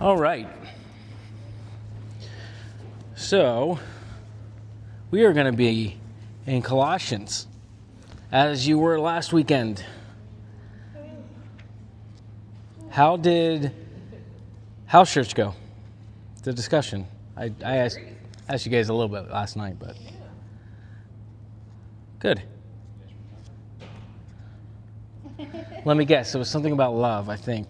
All right. So, we are going to be in Colossians, as you were last weekend. How did house church go? The discussion. I asked you guys a little bit last night, but good. Let me guess. It was something about love, I think.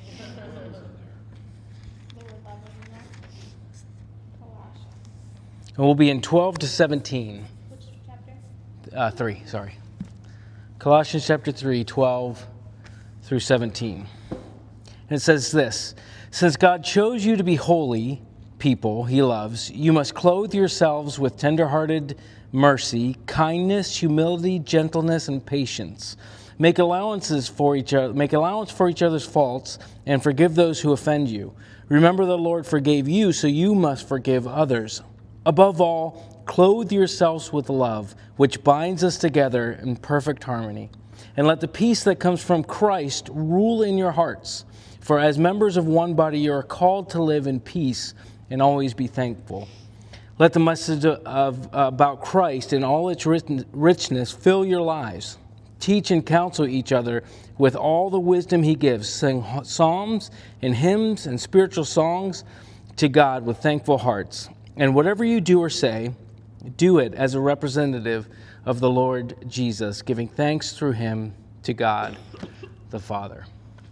And we'll be in 12 to 17. Which chapter? 3, sorry. Colossians chapter 3, 12 through 17. And it says this: Since God chose you to be holy people he loves, you must clothe yourselves with tender-hearted mercy, kindness, humility, gentleness, and patience. Make allowance for each other's faults, and forgive those who offend you. Remember, the Lord forgave you, so you must forgive others. Above all, clothe yourselves with love, which binds us together in perfect harmony. And let the peace that comes from Christ rule in your hearts. For as members of one body, you are called to live in peace and always be thankful. Let the message about Christ in all its richness fill your lives. Teach and counsel each other with all the wisdom he gives. Sing psalms and hymns and spiritual songs to God with thankful hearts. And whatever you do or say, do it as a representative of the Lord Jesus, giving thanks through him to God the Father.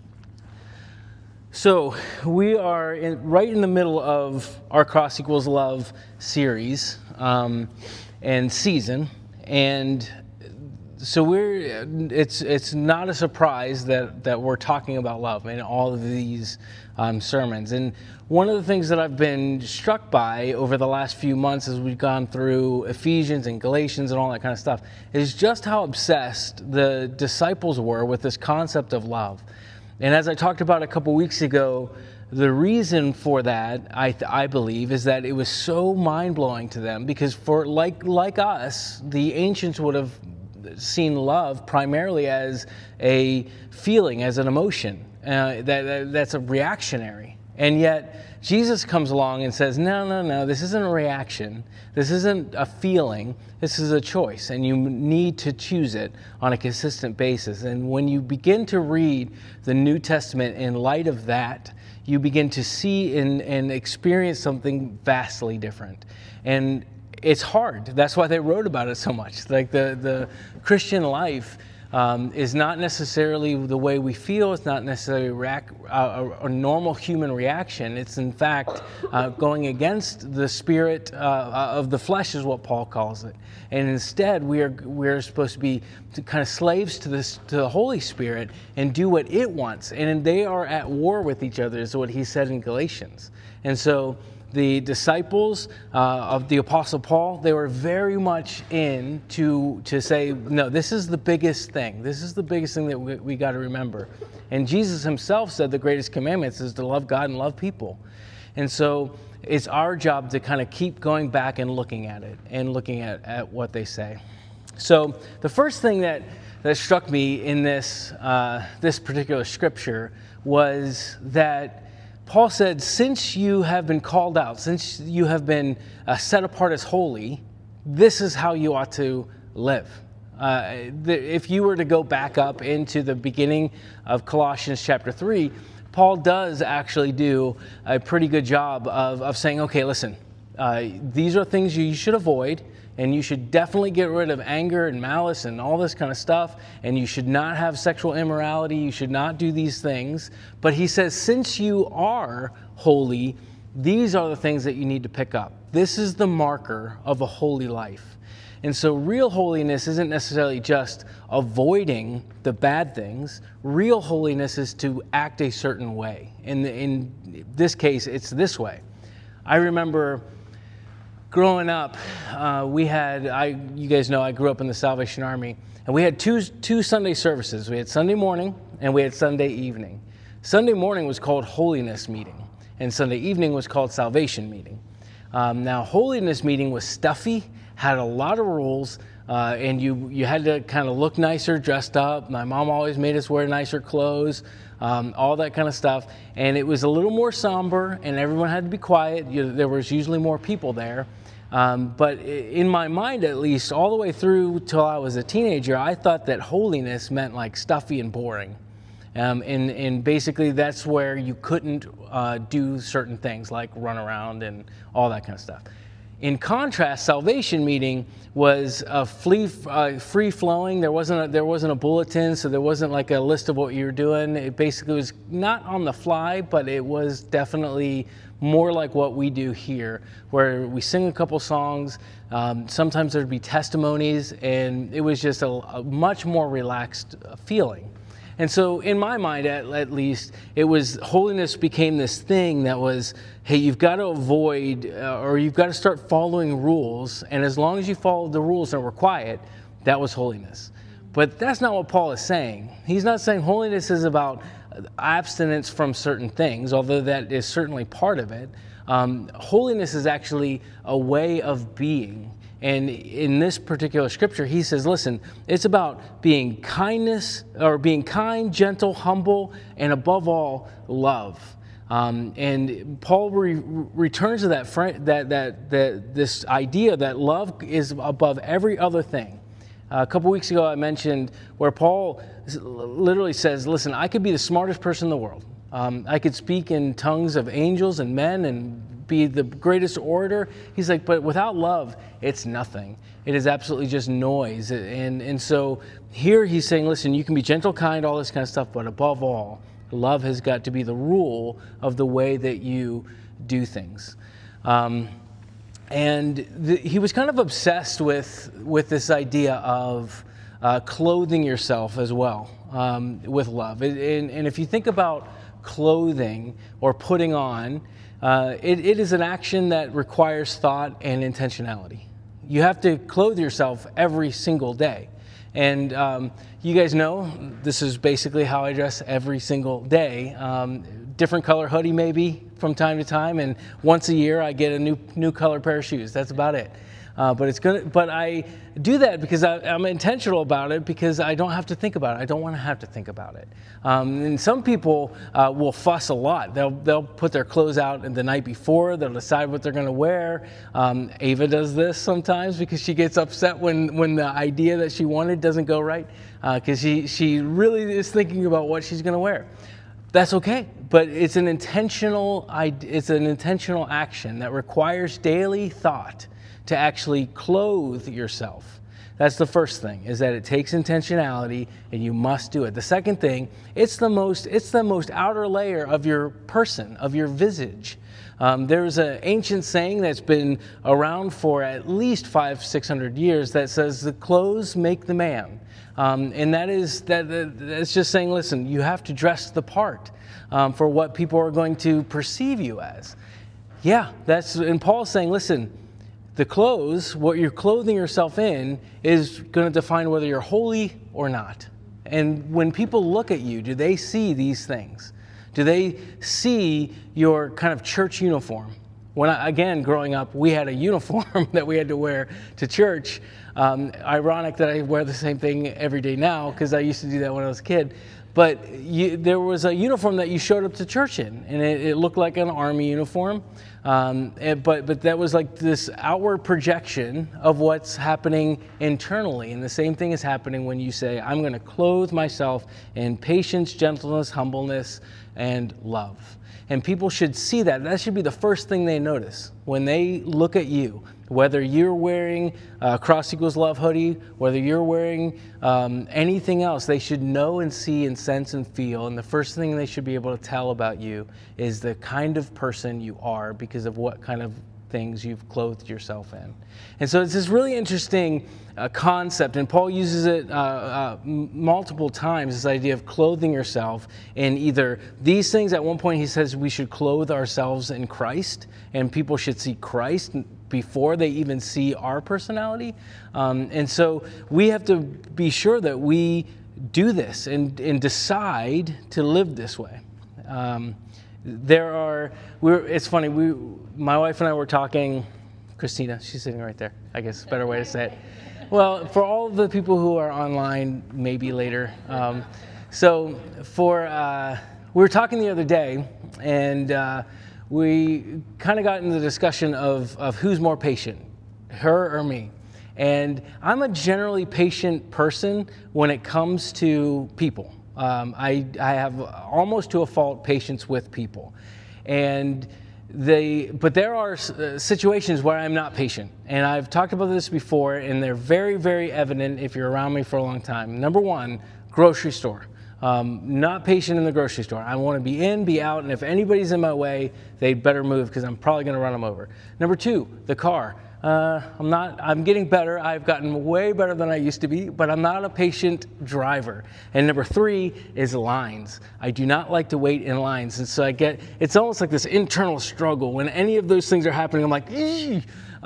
So we are right in the middle of our Cross Equals Love series and season, and so it's not a surprise that we're talking about love in all of these sermons. And one of the things that I've been struck by over the last few months as we've gone through Ephesians and Galatians and all that kind of stuff is just how obsessed the disciples were with this concept of love. And as I talked about a couple weeks ago, the reason for that, I believe, is that it was so mind-blowing to them because for like us, the ancients would have seen love primarily as a feeling, as an emotion. That's a reactionary. And yet, Jesus comes along and says, no, this isn't a reaction. This isn't a feeling. This is a choice, and you need to choose it on a consistent basis. And when you begin to read the New Testament in light of that, you begin to see and experience something vastly different. And it's hard. That's why they wrote about it so much. Like the Christian life is not necessarily the way we feel. It's not necessarily a normal human reaction. It's in fact going against the spirit of the flesh, is what Paul calls it. And instead, we're supposed to be kind of slaves to the Holy Spirit and do what it wants. And they are at war with each other, is what he said in Galatians. And so the disciples of the Apostle Paul, they were very much in to say, no, this is the biggest thing. This is the biggest thing that we got to remember. And Jesus himself said the greatest commandments is to love God and love people. And so it's our job to kind of keep going back and looking at it and looking at what they say. So the first thing that struck me in this particular scripture was that Paul said, since you have been called out, since you have been set apart as holy, this is how you ought to live. If you were to go back up into the beginning of Colossians chapter 3, Paul does actually do a pretty good job of saying, okay, listen, these are things you should avoid, and you should definitely get rid of anger and malice and all this kind of stuff, and you should not have sexual immorality, you should not do these things. But he says, since you are holy, these are the things that you need to pick up. This is the marker of a holy life. And so real holiness isn't necessarily just avoiding the bad things. Real holiness is to act a certain way. In this case, it's this way. I remember growing up, you guys know I grew up in the Salvation Army, and we had two Sunday services. We had Sunday morning and we had Sunday evening. Sunday morning was called Holiness Meeting, and Sunday evening was called Salvation Meeting. Now, Holiness Meeting was stuffy, had a lot of rules, and you had to kind of look nicer, dressed up. My mom always made us wear nicer clothes, all that kind of stuff. And it was a little more somber, and everyone had to be quiet. There was usually more people there. But in my mind, at least, all the way through till I was a teenager, I thought that holiness meant like stuffy and boring. And basically that's where you couldn't do certain things like run around and all that kind of stuff. In contrast, salvation meeting was free flowing. There wasn't a bulletin, so there wasn't like a list of what you were doing. It basically was not on the fly, but it was definitely more like what we do here, where we sing a couple songs. Sometimes there'd be testimonies, and it was just a much more relaxed feeling. And so in my mind, at least, it was holiness became this thing that was, hey, you've got to avoid or you've got to start following rules. And as long as you followed the rules and were quiet, that was holiness. But that's not what Paul is saying. He's not saying holiness is about abstinence from certain things, although that is certainly part of it. Holiness is actually a way of being. And in this particular scripture, he says, listen, it's about being kind, gentle, humble, and above all, love. And Paul returns to this idea that love is above every other thing. A couple weeks ago, I mentioned where Paul literally says, listen, I could be the smartest person in the world. I could speak in tongues of angels and men and be the greatest orator. He's like, but without love, it's nothing. It is absolutely just noise. And so here he's saying, listen, you can be gentle, kind, all this kind of stuff, but above all, love has got to be the rule of the way that you do things. He was kind of obsessed with this idea of clothing yourself as well with love. And if you think about clothing or putting on, it is an action that requires thought and intentionality. You have to clothe yourself every single day. And you guys know this is basically how I dress every single day. Different color hoodie maybe from time to time, and once a year I get a new color pair of shoes. That's about it. But I do that because I'm intentional about it, because I don't have to think about it. I don't want to have to think about it. And some people will fuss a lot. They'll put their clothes out the night before. They'll decide what they're going to wear. Ava does this sometimes because she gets upset when the idea that she wanted doesn't go right, because she really is thinking about what she's going to wear. That's okay, but it's an intentional action that requires daily thought to actually clothe yourself. That's the first thing, is that it takes intentionality and you must do it. The second thing, it's the most outer layer of your person, of your visage. There's an ancient saying that's been around for at least 500-600 years that says the clothes make the man. And that's just saying, listen, you have to dress the part for what people are going to perceive you as. Yeah, and Paul's saying, listen, the clothes, what you're clothing yourself in, is going to define whether you're holy or not. And when people look at you, do they see these things? Do they see your kind of church uniform? Again, growing up, we had a uniform that we had to wear to church. Ironic that I wear the same thing every day now, because I used to do that when I was a kid. But there was a uniform that you showed up to church in, and it looked like an army uniform. But that was like this outward projection of what's happening internally. And the same thing is happening when you say, I'm going to clothe myself in patience, gentleness, humbleness, and love. And people should see that. That should be the first thing they notice when they look at you. Whether you're wearing a Cross Equals Love hoodie, whether you're wearing anything else, they should know and see and sense and feel. And the first thing they should be able to tell about you is the kind of person you are, because of what kind of things you've clothed yourself in. And so it's this really interesting concept, and Paul uses it multiple times, this idea of clothing yourself in either these things. At one point he says we should clothe ourselves in Christ, and people should see Christ before they even see our personality. And so we have to be sure that we do this and decide to live this way. It's funny, my wife and I were talking, Christina, she's sitting right there, I guess is a better way to say it. Well, for all the people who are online, maybe later. We were talking the other day, and we kind of got into the discussion of who's more patient, her or me. And I'm a generally patient person when it comes to people. I have almost to a fault patience with people. But there are situations where I'm not patient. And I've talked about this before, and they're very, very evident if you're around me for a long time. Number one, grocery store. Not patient in the grocery store. I want to be in, be out, and if anybody's in my way, they'd better move because I'm probably going to run them over. Number two, the car. I'm getting better. I've gotten way better than I used to be, but I'm not a patient driver. And number three is lines. I do not like to wait in lines. And so it's almost like this internal struggle. When any of those things are happening, I'm like, eee!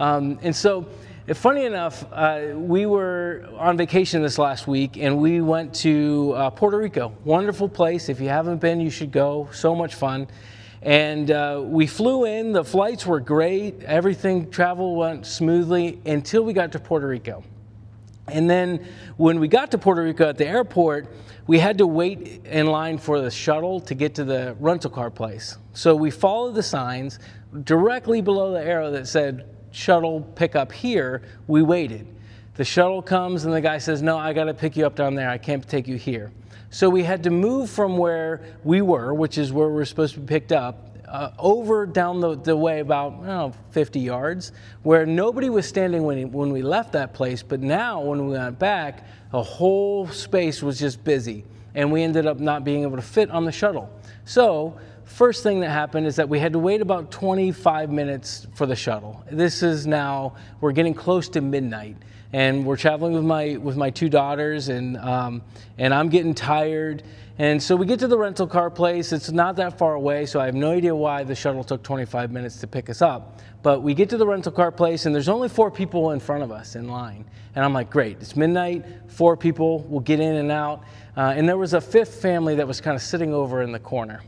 Funny enough, we were on vacation this last week, and we went to Puerto Rico. Wonderful place. If you haven't been, you should go. So much fun. And we flew in. The flights were great. Travel went smoothly until we got to Puerto Rico. And then when we got to Puerto Rico at the airport, we had to wait in line for the shuttle to get to the rental car place. So we followed the signs directly below the arrow that said, shuttle pick up here. We waited. The shuttle comes and the guy says, no, I got to pick you up down there. I can't take you here. So we had to move from where we were, which is where we're supposed to be picked up, over down the way about 50 yards, where nobody was standing when we left that place. But now when we went back, the whole space was just busy. And we ended up not being able to fit on the shuttle. So first thing that happened is that we had to wait about 25 minutes for the shuttle. We're getting close to midnight. And we're traveling with my two daughters, and I'm getting tired. And so we get to the rental car place. It's not that far away, so I have no idea why the shuttle took 25 minutes to pick us up. But we get to the rental car place, and there's only 4 people in front of us in line. And I'm like, great, it's midnight, 4 people, we'll get in and out. And there was a 5th family that was kind of sitting over in the corner.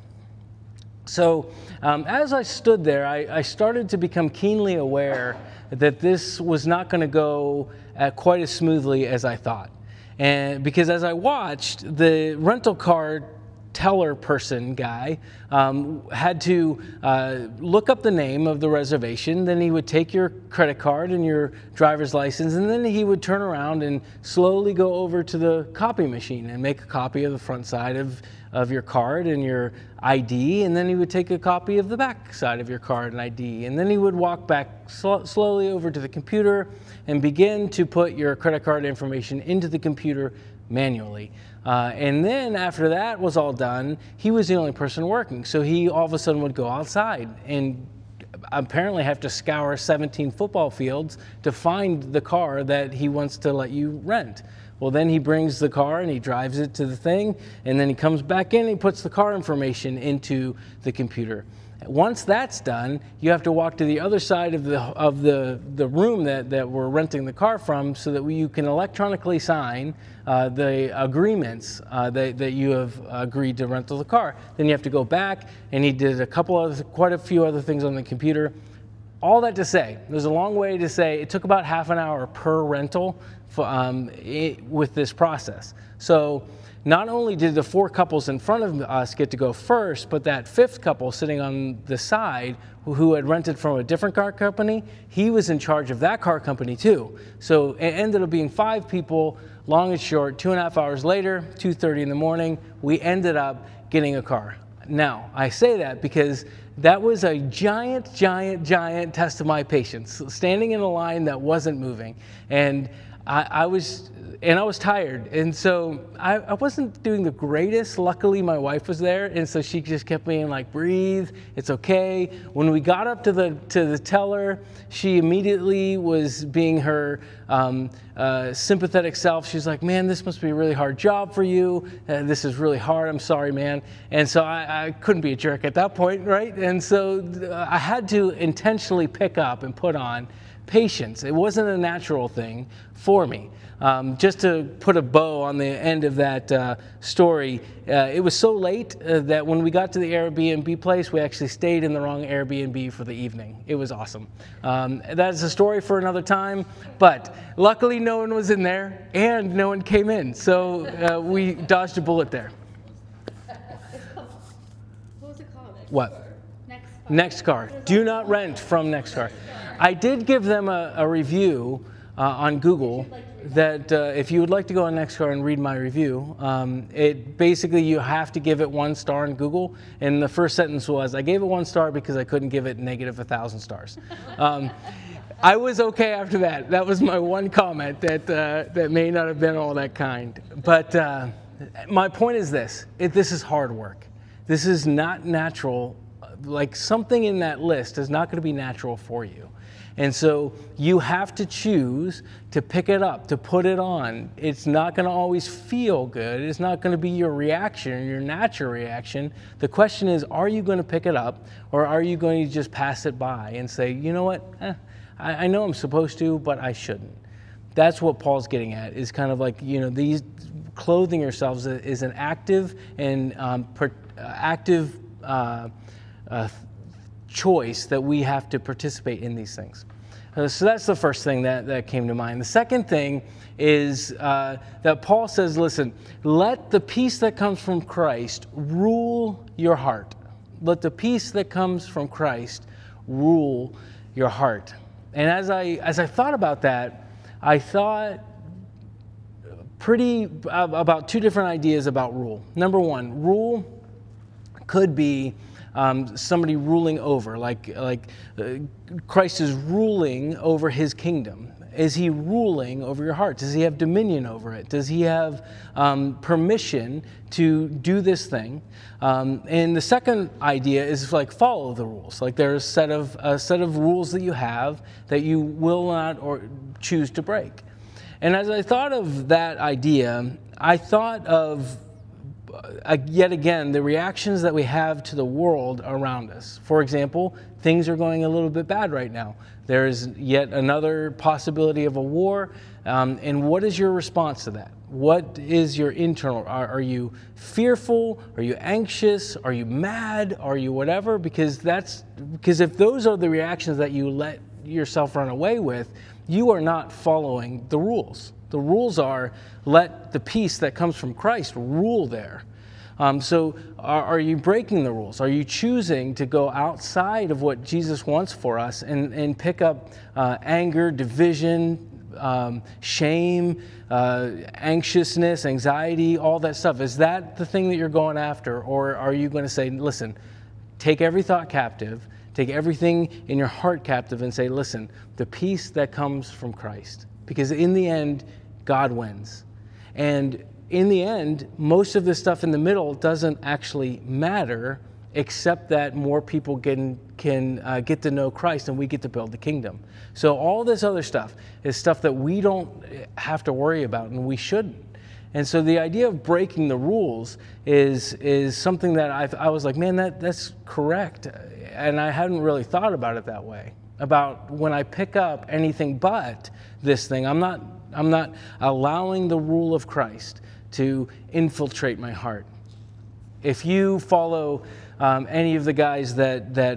So as I stood there, I started to become keenly aware that this was not going to go quite as smoothly as I thought. And because as I watched, the rental car teller person guy had to look up the name of the reservation. Then he would take your credit card and your driver's license, and then he would turn around and slowly go over to the copy machine and make a copy of the front side of your card and your ID, and then he would take a copy of the back side of your card and ID, and then he would walk back slowly over to the computer and begin to put your credit card information into the computer manually. And then after that was all done, he was the only person working. So he all of a sudden would go outside and apparently have to scour 17 football fields to find the car that he wants to let you rent. Well, then he brings the car and he drives it to the thing, and then he comes back in and he puts the car information into the computer. Once that's done, you have to walk to the other side of the room that we're renting the car from, so that you can electronically sign the agreements that you have agreed to rental the car. Then you have to go back, and he did quite a few other things on the computer. All that to say, there's a long way to say it took about half an hour per rental with this process. So not only did the 4 couples in front of us get to go first, but that 5th couple sitting on the side who had rented from a different car company, he was in charge of that car company too. So it ended up being 5 people, long and short. 2.5 hours later, 2:30 in the morning, we ended up getting a car. Now, I say that because that was a giant test of my patience, standing in a line that wasn't moving. And I was tired, and so I wasn't doing the greatest. Luckily, my wife was there, and so she just kept being like, breathe, it's okay. When we got up to the teller, she immediately was being her sympathetic self. She's like, man, this must be a really hard job for you. This is really hard. I'm sorry, man. And so I couldn't be a jerk at that point, right? And so I had to intentionally pick up and put on patience. It wasn't a natural thing for me. Just to put a bow on the end of that story, it was so late that when we got to the Airbnb place, we actually stayed in the wrong Airbnb for the evening. It was awesome. That's a story for another time, but luckily no one was in there and no one came in, so we dodged a bullet there. What was it called? What? Nextcar. Do not rent from Nextcar. I did give them a review on Google that if you would like to go on Nextcar and read my review, it basically you have to give it 1 star on Google. And the first sentence was, I gave it 1 star because I couldn't give it negative 1,000 stars. I was okay after that. That was my one comment that may not have been all that kind. But my point is this: this is hard work. This is not natural. Like something in that list is not going to be natural for you. And so you have to choose to pick it up, to put it on. It's not going to always feel good. It's not going to be your reaction, your natural reaction. The question is, are you going to pick it up, or are you going to just pass it by and say, you know what, I know I'm supposed to, but I shouldn't. That's what Paul's getting at, is kind of like, these clothing yourselves is an active and choice that we have to participate in these things. So that's the first thing that came to mind. The second thing is that Paul says, listen, let the peace that comes from Christ rule your heart. Let the peace that comes from Christ rule your heart. And as I thought about that, I thought about 2 different ideas about rule. Number one, rule could be somebody ruling over, like Christ is ruling over his kingdom. Is he ruling over your heart? Does he have dominion over it? Does he have permission to do this thing? And the second idea is like follow the rules. Like there's a set of rules that you have that you will not or choose to break. And as I thought of that idea, I thought of yet again, the reactions that we have to the world around us. For example, things are going a little bit bad right now. There is yet another possibility of a war. And what is your response to that? What is your internal? Are you fearful? Are you anxious? Are you mad? Are you whatever? Because if those are the reactions that you let yourself run away with, you are not following the rules. The rules are, let the peace that comes from Christ rule there. So are you breaking the rules? Are you choosing to go outside of what Jesus wants for us and pick up anger, division, shame, anxiousness, anxiety, all that stuff? Is that the thing that you're going after? Or are you going to say, listen, take every thought captive, take everything in your heart captive and say, listen, the peace that comes from Christ. Because in the end, God wins. And in the end, most of the stuff in the middle doesn't actually matter, except that more people can get to know Christ and we get to build the kingdom. So all this other stuff is stuff that we don't have to worry about, and we shouldn't. And so the idea of breaking the rules is something that I was like, man, that's correct. And I hadn't really thought about it that way. About when I pick up anything but this thing, I'm not allowing the rule of Christ to infiltrate my heart. If you follow any of the guys that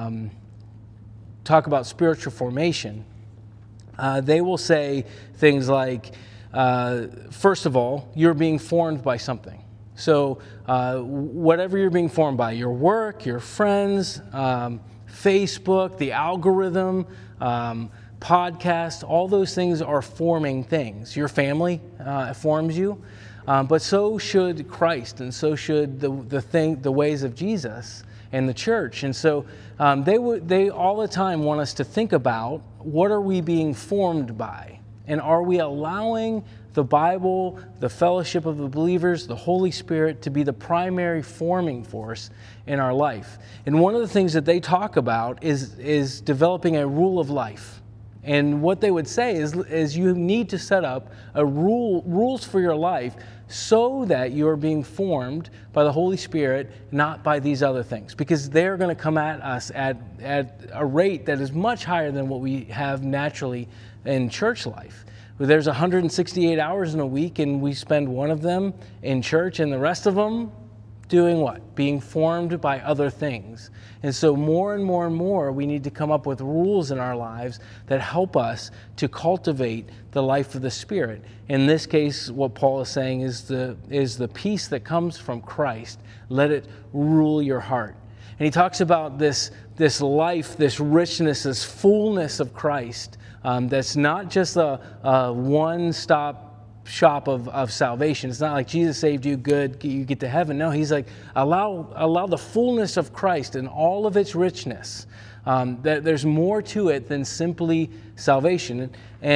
talk about spiritual formation, they will say things like, first of all, you're being formed by something. So whatever you're being formed by, your work, your friends, Facebook, the algorithm, podcast, all those things are forming things. Your family forms you, but so should Christ, and so should the ways of Jesus and the church. And so they all the time want us to think about, what are we being formed by? And are we allowing the Bible, the fellowship of the believers, the Holy Spirit to be the primary forming force in our life? And one of the things that they talk about is developing a rule of life. And what they would say is you need to set up rules for your life so that you are being formed by the Holy Spirit, not by these other things, because they're going to come at us at a rate that is much higher than what we have naturally in church life. There's 168 hours in a week, and we spend one of them in church, and the rest of them doing what? Being formed by other things. And so more and more and more, we need to come up with rules in our lives that help us to cultivate the life of the Spirit. In this case, what Paul is saying is the peace that comes from Christ. Let it rule your heart. And he talks about this life, this richness, this fullness of Christ, that's not just a one-stop shop of salvation. It's not like Jesus saved you, good, you get to heaven. No, he's like, allow the fullness of Christ and all of its richness. That there's more to it than simply salvation,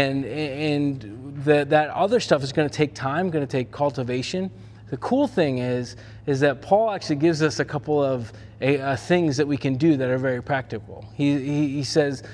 and that other stuff is going to take time, going to take cultivation. The cool thing is that Paul actually gives us a couple of things that we can do that are very practical. He says,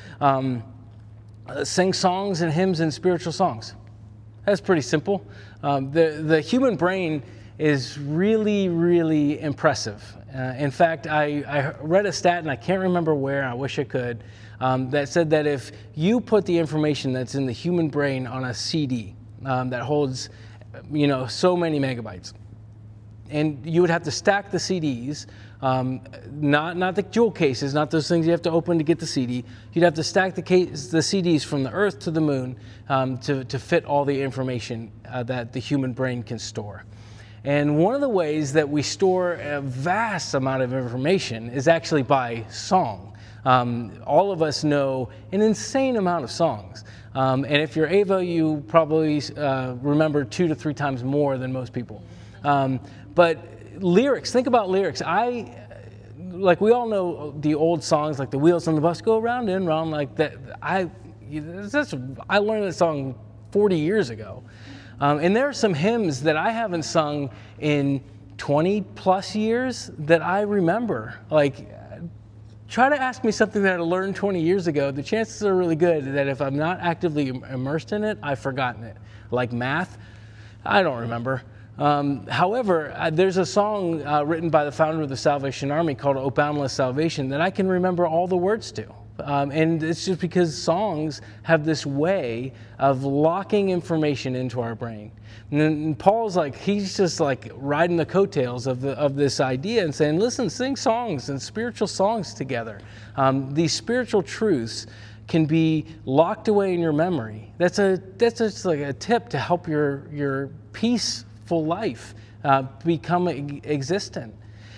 sing songs and hymns and spiritual songs. That's pretty simple. The human brain is really, really impressive. In fact, I read a stat, and I can't remember where, I wish I could, that said that if you put the information that's in the human brain on a CD that holds, so many megabytes, and you would have to stack the CDs, not the jewel cases, not those things you have to open to get the CD. You'd have to stack the CDs from the earth to the moon to fit all the information that the human brain can store. And one of the ways that we store a vast amount of information is actually by song. All of us know an insane amount of songs. And if you're Ava, you probably remember 2 to 3 times more than most people. But lyrics, think about lyrics. We all know the old songs, like the wheels on the bus go round and round, like that. I learned that song 40 years ago. And there are some hymns that I haven't sung in 20 plus years that I remember. Like, try to ask me something that I learned 20 years ago. The chances are really good that if I'm not actively immersed in it, I've forgotten it. Like math, I don't remember. However, there's a song written by the founder of the Salvation Army called O Boundless Salvation that I can remember all the words to. And it's just because songs have this way of locking information into our brain. And Paul's he's just riding the coattails of this idea and saying, listen, sing songs and spiritual songs together. These spiritual truths can be locked away in your memory. That's just like a tip to help your peaceful life become existent.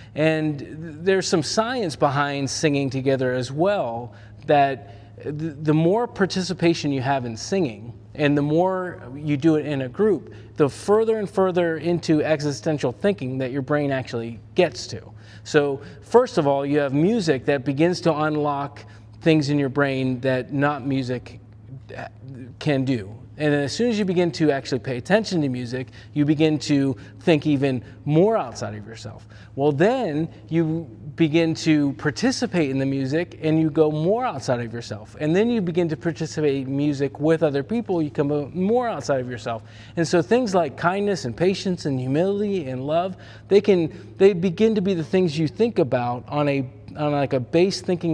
And there's some science behind singing together as well, that the more participation you have in singing and the more you do it in a group, the further and further into existential thinking that your brain actually gets to. So first of all, you have music that begins to unlock things in your brain that not music can do. And as soon as you begin to actually pay attention to music, you begin to think even more outside of yourself. Well, then you begin to participate in the music and you go more outside of yourself. And then you begin to participate in music with other people, you come more outside of yourself. And so things like kindness and patience and humility and love, they begin to be the things you think about on a base thinking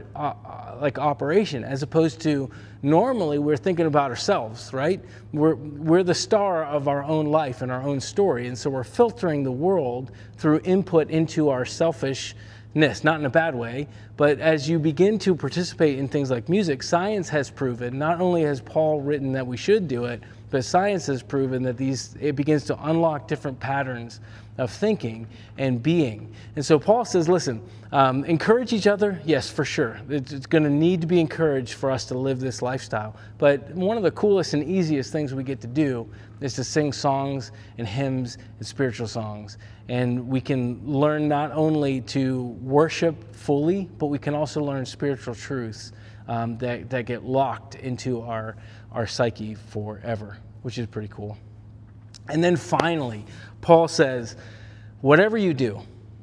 operation, as opposed to normally we're thinking about ourselves, right? We're the star of our own life and our own story, and so we're filtering the world through input into our selfishness, not in a bad way, but as you begin to participate in things like music, science has proven, not only has Paul written that we should do it, but science has proven that it begins to unlock different patterns of thinking and being. And so Paul says, listen, encourage each other. Yes, for sure. It's going to need to be encouraged for us to live this lifestyle. But one of the coolest and easiest things we get to do is to sing songs and hymns and spiritual songs. And we can learn not only to worship fully, but we can also learn spiritual truths that get locked into our psyche forever, which is pretty cool. And then finally, Paul says, whatever you do,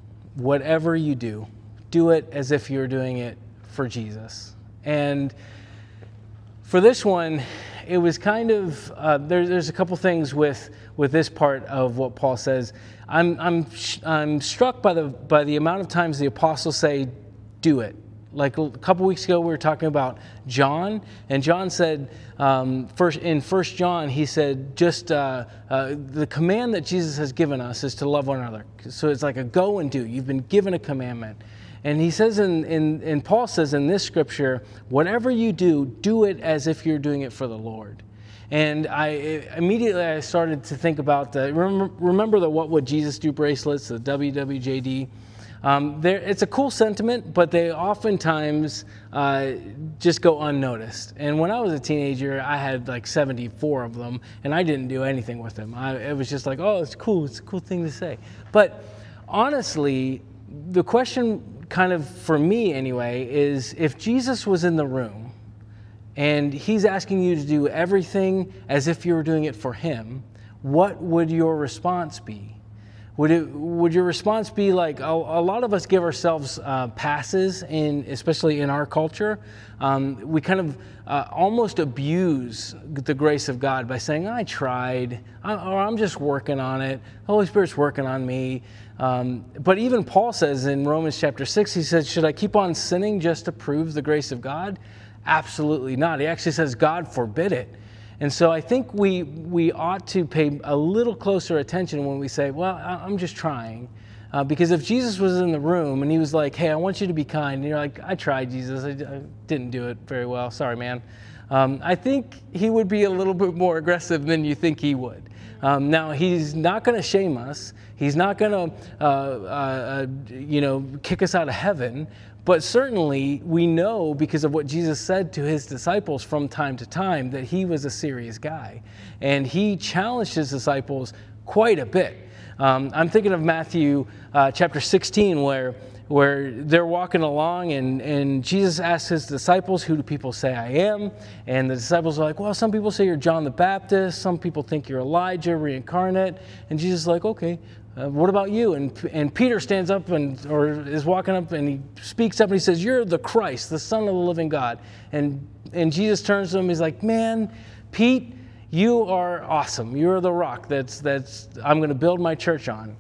do it as if you're doing it for Jesus. And for this one, it was kind of there's a couple things with this part of what Paul says. I'm struck by the amount of times the apostles say, "Do it." Like a couple weeks ago, we were talking about John, and John said, in 1 John, he said, just the command that Jesus has given us is to love one another. So it's like a go and do. You've been given a commandment. And he says, and Paul says in this scripture, whatever you do, do it as if you're doing it for the Lord. And I started to think about remember the What Would Jesus Do bracelets, the WWJD. It's a cool sentiment, but they oftentimes just go unnoticed. And when I was a teenager, I had like 74 of them, and I didn't do anything with them. It was just like, oh, it's cool. It's a cool thing to say. But honestly, the question kind of, for me anyway, is if Jesus was in the room and he's asking you to do everything as if you were doing it for him, what would your response be? Would your response be like, a lot of us give ourselves passes, especially in our culture. We kind of almost abuse the grace of God by saying, I tried, or I'm just working on it. The Holy Spirit's working on me. But even Paul says in Romans chapter 6, he says, should I keep on sinning just to prove the grace of God? Absolutely not. He actually says, God forbid it. And so I think we ought to pay a little closer attention when we say, well, I'm just trying. Because if Jesus was in the room and he was like, hey, I want you to be kind, and you're like, I tried, Jesus. I didn't do it very well. Sorry, man. I think he would be a little bit more aggressive than you think he would. Now, he's not going to shame us. He's not going to, kick us out of heaven. But certainly we know, because of what Jesus said to his disciples from time to time, that he was a serious guy. And he challenged his disciples quite a bit. I'm thinking of Matthew chapter 16, where they're walking along and Jesus asks his disciples, who do people say I am? And the disciples are like, well, some people say you're John the Baptist. Some people think you're Elijah reincarnate. And Jesus is like, okay, what about you? And Peter stands up or is walking up and he speaks up and he says, you're the Christ, the Son of the living God. And Jesus turns to him, he's like, man, Pete, you are awesome. You're the rock that's I'm going to build my church on.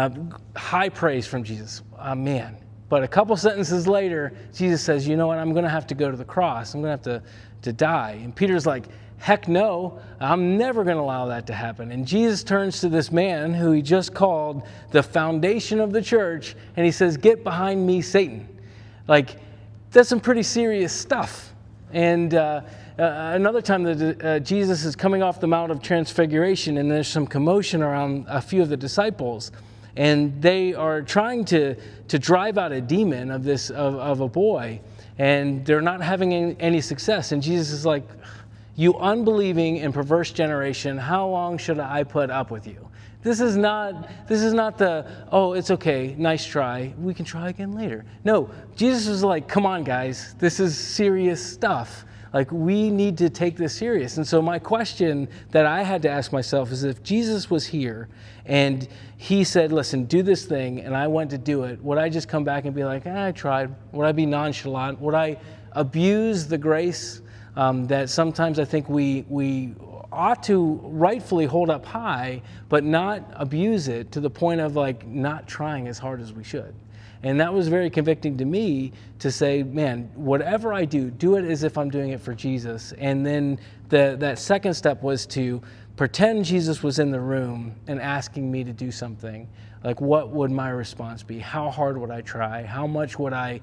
High praise from Jesus. Man. But a couple sentences later, Jesus says, you know what? I'm going to have to go to the cross. I'm going to have to die. And Peter's like, heck no, I'm never going to allow that to happen. And Jesus turns to this man who he just called the foundation of the church, and he says, get behind me, Satan. Like, that's some pretty serious stuff. And another time that Jesus is coming off the Mount of Transfiguration, and there's some commotion around a few of the disciples, and they are trying to drive out a demon of a boy, and they're not having any success. And Jesus is like, you unbelieving and perverse generation, how long should I put up with you? This is not the, oh, it's okay, nice try, we can try again later. No, Jesus was like, come on, guys, this is serious stuff. Like, we need to take this serious. And so my question that I had to ask myself is, if Jesus was here and he said, listen, do this thing, and I went to do it, would I just come back and be like, I tried? Would I be nonchalant? Would I abuse the grace that sometimes I think we ought to rightfully hold up high, but not abuse it to the point of like not trying as hard as we should? And that was very convicting to me to say, man, whatever I do it as if I'm doing it for Jesus. And then that second step was to pretend Jesus was in the room and asking me to do something. Like, what would my response be? How hard would I try? How much would I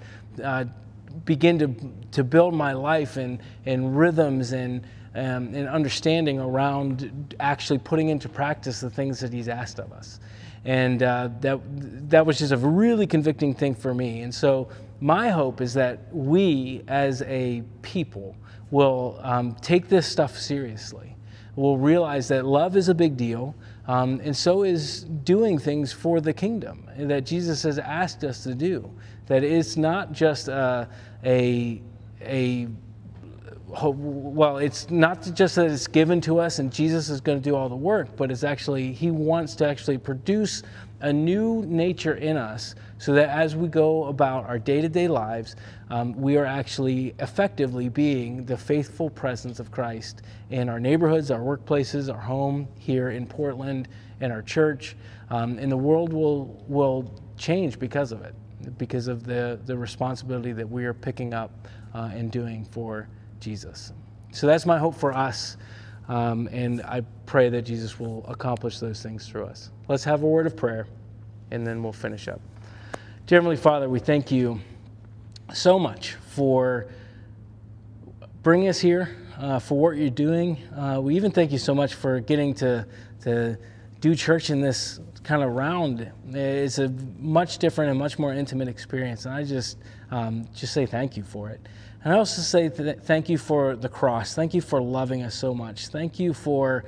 begin to build my life in rhythms and understanding around actually putting into practice the things that he's asked of us? And that was just a really convicting thing for me. And so my hope is that we as a people will take this stuff seriously. We'll realize that love is a big deal, and so is doing things for the kingdom that Jesus has asked us to do. That it's not just a well, it's not just that it's given to us and Jesus is going to do all the work, but it's actually, he wants to actually produce a new nature in us so that as we go about our day-to-day lives, we are actually effectively being the faithful presence of Christ in our neighborhoods, our workplaces, our home here in Portland, and our church. And the world will change because of it, because of the responsibility that we are picking up and doing for Jesus. So that's my hope for us, and I pray that Jesus will accomplish those things through us. Let's have a word of prayer, and then we'll finish up. Dear Heavenly Father, we thank you so much for bringing us here, for what you're doing. We even thank you so much for getting to do church in this kind of round. It's a much different and much more intimate experience, and I just say thank you for it. And I also say thank you for the cross. Thank you for loving us so much. Thank you for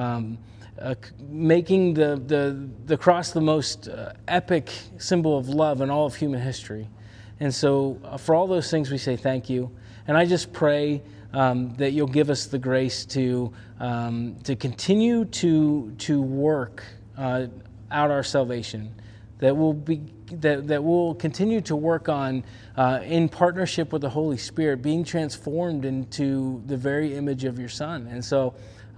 making the cross the most epic symbol of love in all of human history. And so for all those things, we say thank you. And I just pray that you'll give us the grace to continue to work out our salvation, that we'll continue to work on in partnership with the Holy Spirit, being transformed into the very image of your Son. And so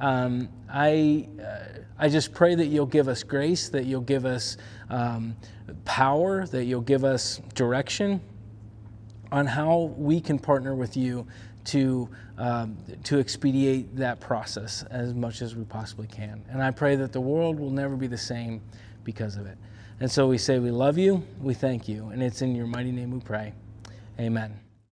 I just pray that you'll give us grace, that you'll give us power, that you'll give us direction on how we can partner with you to expedite that process as much as we possibly can. And I pray that the world will never be the same because of it. And so we say we love you, we thank you, and it's in your mighty name we pray. Amen.